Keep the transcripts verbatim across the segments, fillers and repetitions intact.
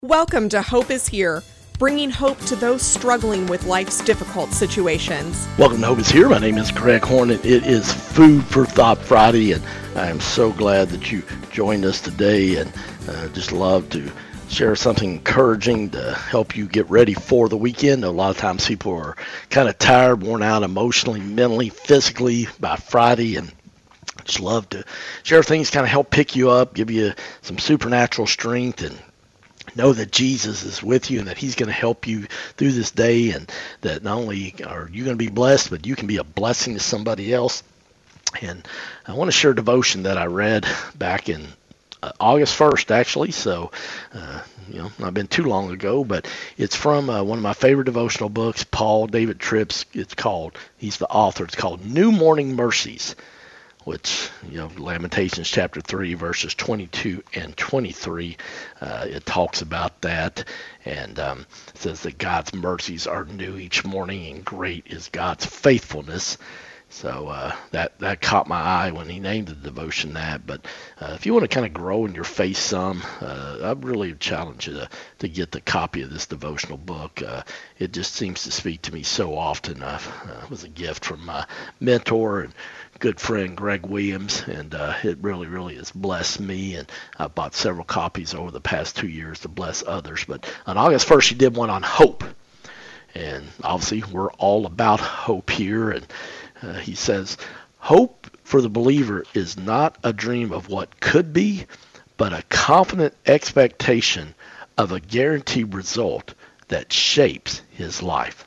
Welcome to Hope is Here, bringing hope to those struggling with life's difficult situations. Welcome to Hope is Here. My name is Greg Horn, and it is Food for Thought Friday, and I am so glad that you joined us today, and uh, just love to share something encouraging to help you get ready for the weekend. A lot of times people are kind of tired, worn out emotionally, mentally, physically by Friday, and just love to share things, kind of help pick you up, give you some supernatural strength, and know that Jesus is with you and that he's going to help you through this day, and that not only are you going to be blessed, but you can be a blessing to somebody else. And I want to share a devotion that I read back in uh, August first, actually. So, uh, you know, not been too long ago, but it's from uh, one of my favorite devotional books, Paul David Tripp's. It's called, he's the author, it's called New Morning Mercies, which, you know, Lamentations chapter three, verses twenty-two and twenty-three, uh, it talks about that, and um, it says that God's mercies are new each morning, and great is God's faithfulness. So uh, that, that caught my eye when he named the devotion that. But uh, if you want to kind of grow in your faith some, uh, I really challenge you to, to get the copy of this devotional book. Uh, it just seems to speak to me so often. Uh, uh, it was a gift from my mentor and good friend Greg Williams, and uh, it really, really has blessed me, and I've bought several copies over the past two years to bless others. But on August first, he did one on hope, and obviously we're all about hope here, and uh, he says, hope for the believer is not a dream of what could be, but a confident expectation of a guaranteed result that shapes his life.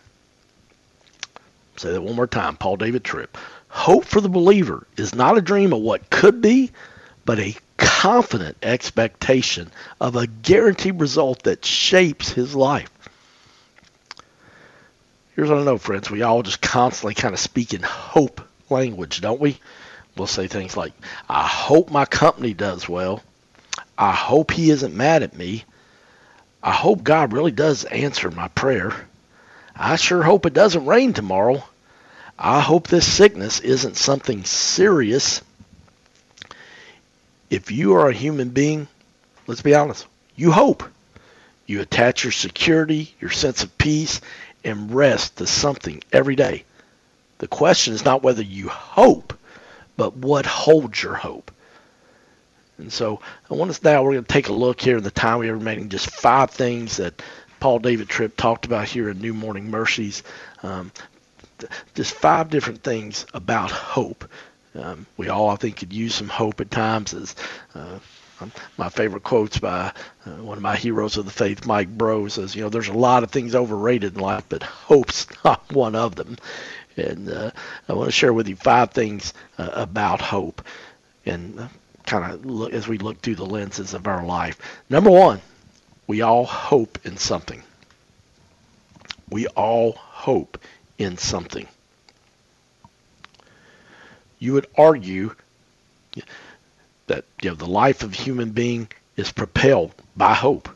Say that one more time, Paul David Tripp. Hope for the believer is not a dream of what could be, but a confident expectation of a guaranteed result that shapes his life. Here's what I know, friends. We all just constantly kind of speak in hope language, don't we? We'll say things like, I hope my company does well. I hope he isn't mad at me. I hope God really does answer my prayer. I sure hope it doesn't rain tomorrow. I hope this sickness isn't something serious. If you are a human being, let's be honest, you hope. You attach your security, your sense of peace, and rest to something every day. The question is not whether you hope, but what holds your hope. And so I want us now, we're going to take a look here in the time we have remaining, just five things that Paul David Tripp talked about here in New Morning Mercies. Um, just five different things about hope. Um, we all, I think, could use some hope at times. As uh, my favorite quotes by uh, one of my heroes of the faith, Mike Breaux, says, you know, there's a lot of things overrated in life, but hope's not one of them. And uh, I want to share with you five things uh, about hope, and uh, kind of look as we look through the lenses of our life. Number one, we all hope in something. We all hope in something. You would argue that, you know, the life of a human being is propelled by hope.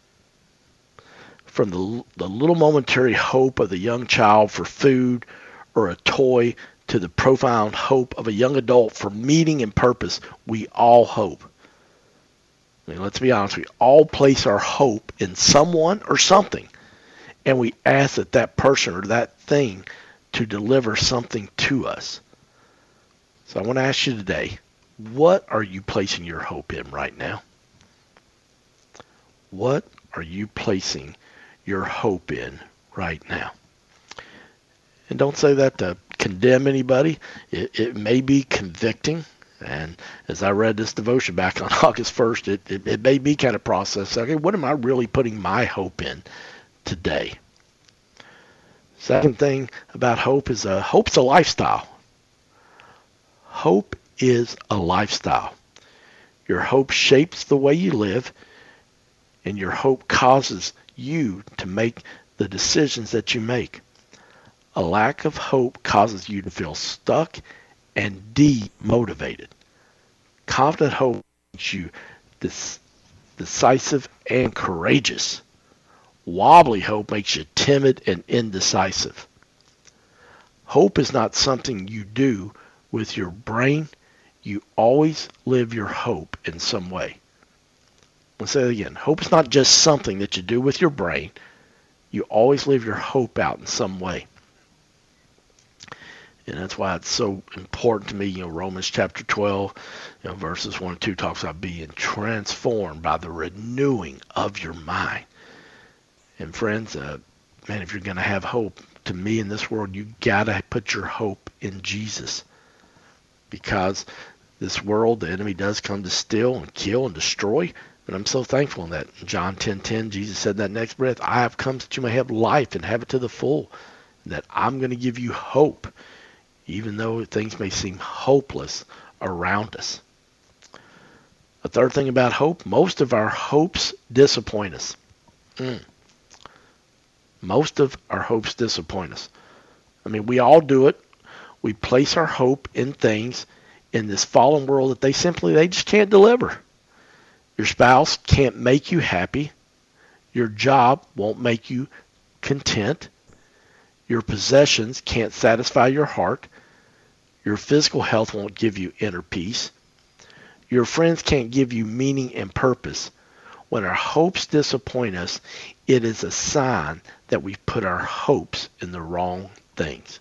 From the, the little momentary hope of the young child for food or a toy to the profound hope of a young adult for meaning and purpose, we all hope. I mean, let's be honest, we all place our hope in someone or something, and we ask that that person or that thing to deliver something to us. So I want to ask you today, what are you placing your hope in right now? What are you placing your hope in right now? And don't say that to condemn anybody. It, it may be convicting. And as I read this devotion back on August first, it, it, it made me kind of process, okay, what am I really putting my hope in today? Second thing about hope is uh, hope's a lifestyle. Hope is a lifestyle. Your hope shapes the way you live, and your hope causes you to make the decisions that you make. A lack of hope causes you to feel stuck and demotivated. Confident hope makes you dis- decisive and courageous. Wobbly hope makes you timid and indecisive. Hope is not something you do with your brain. You always live your hope in some way. I'll say it again. Hope is not just something that you do with your brain. You always live your hope out in some way. And that's why it's so important to me. You know, Romans chapter twelve, you know, verses one and two talks about being transformed by the renewing of your mind. And friends, uh, man, if you're going to have hope, to me in this world, you got to put your hope in Jesus. Because this world, the enemy does come to steal and kill and destroy. And I'm so thankful in that. In John ten ten, Jesus said in that next breath, I have come that you may have life and have it to the full. That I'm going to give you hope, even though things may seem hopeless around us. A third thing about hope, most of our hopes disappoint us. Mm. Most of our hopes disappoint us. I mean, we all do it. We place our hope in things in this fallen world that they simply, they just can't deliver. Your spouse can't make you happy. Your job won't make you content. Your possessions can't satisfy your heart. Your physical health won't give you inner peace. Your friends can't give you meaning and purpose. When our hopes disappoint us, it is a sign that we've put our hopes in the wrong things.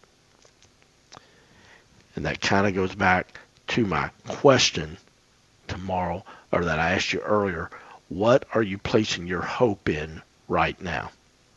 And that kind of goes back to my question tomorrow, or that I asked you earlier. What are you placing your hope in right now?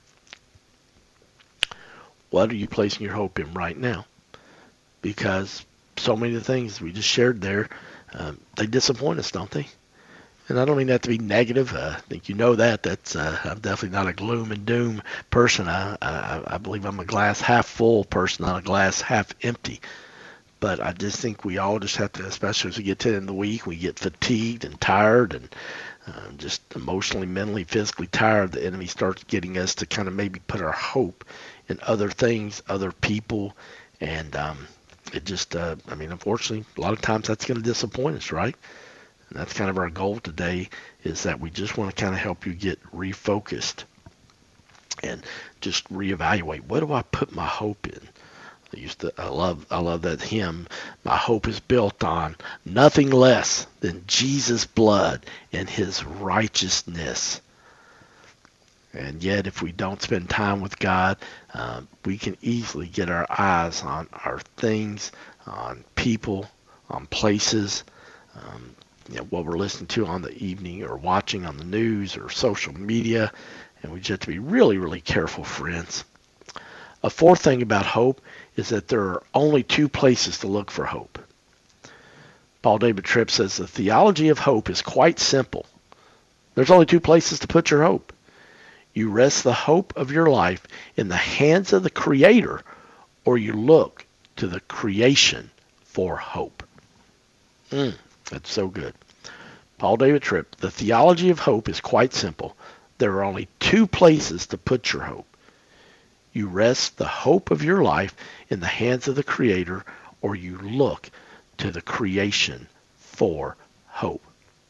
What are you placing your hope in right now? Because so many of the things we just shared there, um, they disappoint us, don't they? And I don't mean that to be negative. Uh, I think you know that. That's uh, I'm definitely not a gloom and doom person. I, I I believe I'm a glass half full person, not a glass half empty. But I just think we all just have to, especially as we get to the end of the week, we get fatigued and tired and uh, just emotionally, mentally, physically tired. The enemy starts getting us to kind of maybe put our hope in other things, other people. And um, it just, uh, I mean, unfortunately, a lot of times that's going to disappoint us, right? And that's kind of our goal today, is that we just want to kind of help you get refocused and just reevaluate. What do I put my hope in? I used to, I love, I love that hymn. My hope is built on nothing less than Jesus' blood and his righteousness. And yet, if we don't spend time with God, um, we can easily get our eyes on our things, on people, on places, um, you know, what we're listening to on the evening or watching on the news or social media. And we just have to be really, really careful, friends. A fourth thing about hope is that there are only two places to look for hope. Paul David Tripp says the theology of hope is quite simple. There's only two places to put your hope. You rest the hope of your life in the hands of the Creator, or you look to the creation for hope. Mm, that's so good. Paul David Tripp, the theology of hope is quite simple. There are only two places to put your hope. You rest the hope of your life in the hands of the Creator, or you look to the creation for hope.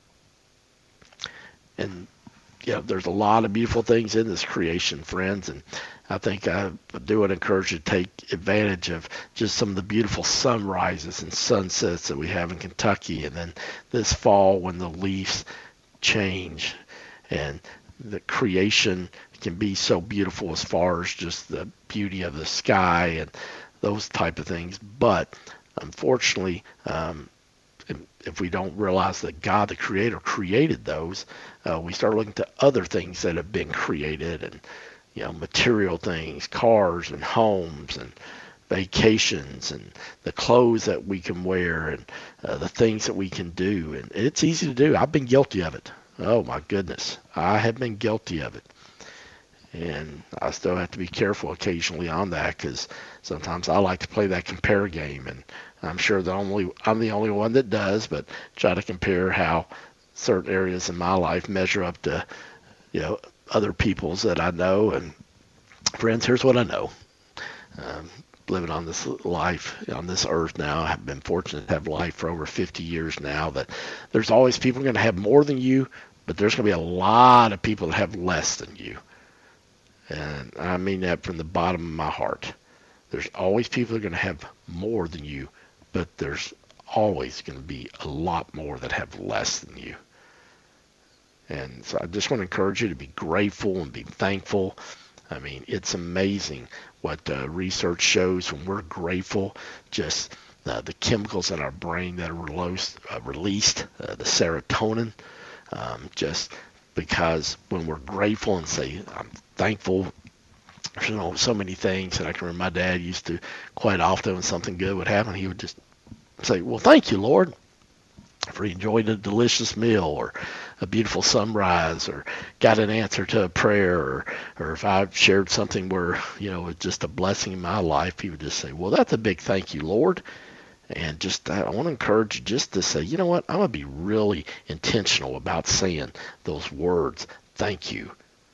And yeah, there's a lot of beautiful things in this creation, friends, and I think I do want to encourage you to take advantage of just some of the beautiful sunrises and sunsets that we have in Kentucky, and then this fall when the leaves change and the creation can be so beautiful as far as just the beauty of the sky and those type of things. But unfortunately, um, if, if we don't realize that God, the Creator, created those, uh, we start looking to other things that have been created, and you know, material things, cars and homes and vacations and the clothes that we can wear and uh, the things that we can do. And it's easy to do. I've been guilty of it. Oh my goodness. I have been guilty of it. And I still have to be careful occasionally on that, because sometimes I like to play that compare game, and I'm sure the only I'm the only one that does, but try to compare how certain areas in my life measure up to, you know, other people's that I know. And friends, here's what I know. Um, living on this life, on this earth now, I've been fortunate to have life for over fifty years now, that there's always people going to have more than you, but there's going to be a lot of people that have less than you. And I mean that from the bottom of my heart. There's always people that are going to have more than you, but there's always going to be a lot more that have less than you. And so I just want to encourage you to be grateful and be thankful. I mean, it's amazing what uh, research shows when we're grateful, just uh, the chemicals in our brain that are released, uh, released uh, the serotonin, um, just because when we're grateful and say, I'm thankful, you know, so many things. And I can remember my dad used to quite often when something good would happen, he would just say, well, thank you, Lord, for enjoying a delicious meal or a beautiful sunrise or got an answer to a prayer, or, or if I shared something where, you know, it's just a blessing in my life, he would just say, well, that's a big thank you, Lord. And just, I want to encourage you just to say, you know what, I'm going to be really intentional about saying those words, thank you.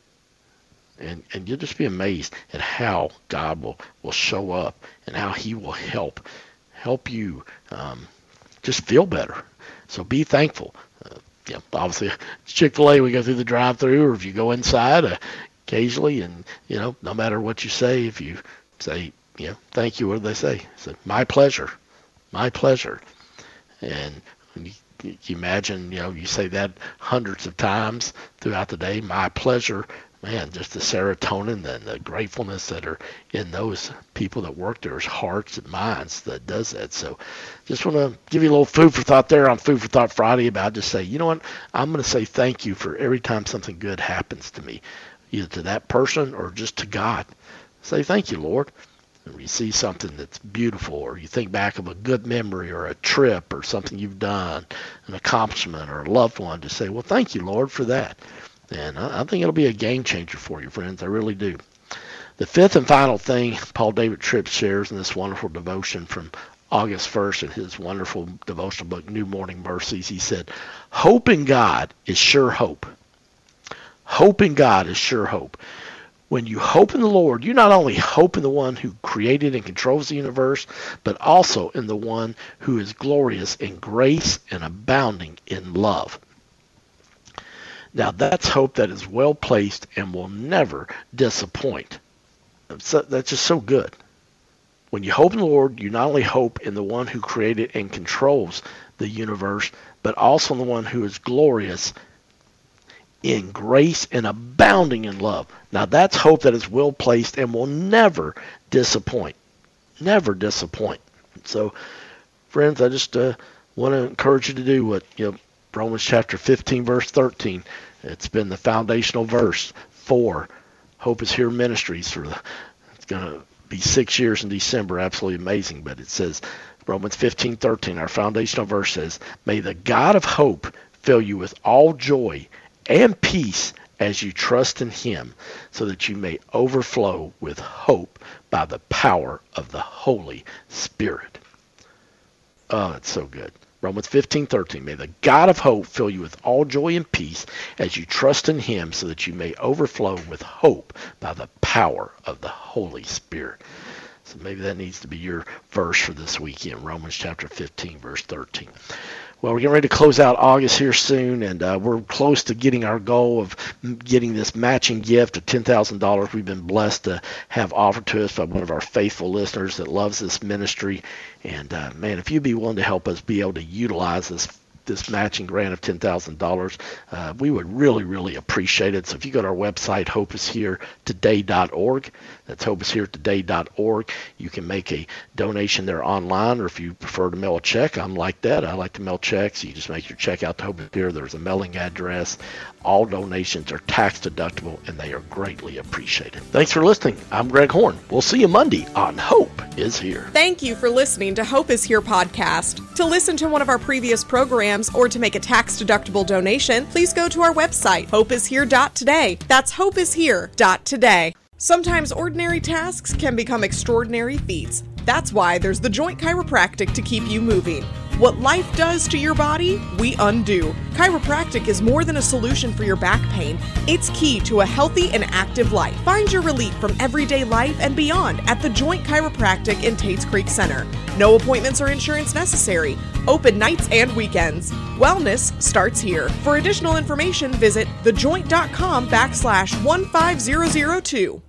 And and you'll just be amazed at how God will, will show up and how he will help, help you um, just feel better. So be thankful. Uh, yeah, obviously, Chick-fil-A, we go through the drive-thru, or if you go inside uh, occasionally, and, you know, no matter what you say, if you say, you know, thank you, what do they say? Say, my pleasure, my pleasure. And when you, you imagine, you know, you say that hundreds of times throughout the day, my pleasure, man, just the serotonin and the gratefulness that are in those people that work there's hearts and minds that does that. So just want to give you a little food for thought there on Food for Thought Friday about just say, you know what, I'm going to say thank you for every time something good happens to me, either to that person or just to God. Say thank you, Lord. And when you see something that's beautiful, or you think back of a good memory or a trip or something you've done, an accomplishment or a loved one, just say, well, thank you, Lord, for that. And I think it'll be a game changer for you, friends. I really do. The fifth and final thing Paul David Tripp shares in this wonderful devotion from August first in his wonderful devotional book, New Morning Mercies, he said, hope in God is sure hope. Hope in God is sure hope. When you hope in the Lord, you not only hope in the one who created and controls the universe, but also in the one who is glorious in grace and abounding in love. Now that's hope that is well placed and will never disappoint. So, that's just so good. When you hope in the Lord, you not only hope in the one who created and controls the universe, but also in the one who is glorious in grace and abounding in love. Now that's hope that is well placed and will never disappoint. Never disappoint. So, friends, I just uh, want to encourage you to do what, you know, Romans chapter fifteen, verse thirteen. It's been the foundational verse for Hope is Here Ministries. For the, it's going to be six years in December. Absolutely amazing. But it says, Romans fifteen, thirteen, our foundational verse says, may the God of hope fill you with all joy and peace as you trust in him, so that you may overflow with hope by the power of the Holy Spirit. Oh, that's so good. Romans fifteen, thirteen, may the God of hope fill you with all joy and peace as you trust in him, so that you may overflow with hope by the power of the Holy Spirit. So maybe that needs to be your verse for this weekend, Romans chapter fifteen, verse thirteen. Well, we're getting ready to close out August here soon, and uh, we're close to getting our goal of getting this matching gift of ten thousand dollars we've been blessed to have offered to us by one of our faithful listeners that loves this ministry. And, uh, man, if you'd be willing to help us be able to utilize this this matching grant of ten thousand dollars, uh, we would really, really appreciate it. So if you go to our website, hope is here today dot org, that's hope is here today dot org, you can make a donation there online, or if you prefer to mail a check, I'm like that. I like to mail checks. You just make your check out to Hope is Here. There's a mailing address. All donations are tax deductible, and they are greatly appreciated. Thanks for listening. I'm Greg Horn. We'll see you Monday on Hope is Here. Thank you for listening to Hope is Here podcast. To listen to one of our previous programs or to make a tax-deductible donation, please go to our website, hope is here dot today. That's hope is here dot today. Sometimes ordinary tasks can become extraordinary feats. That's why there's the Joint Chiropractic to keep you moving. What life does to your body, we undo. Chiropractic is more than a solution for your back pain. It's key to a healthy and active life. Find your relief from everyday life and beyond at the Joint Chiropractic in Tates Creek Center. No appointments or insurance necessary. Open nights and weekends. Wellness starts here. For additional information, visit thejoint dot com backslash one five zero zero two.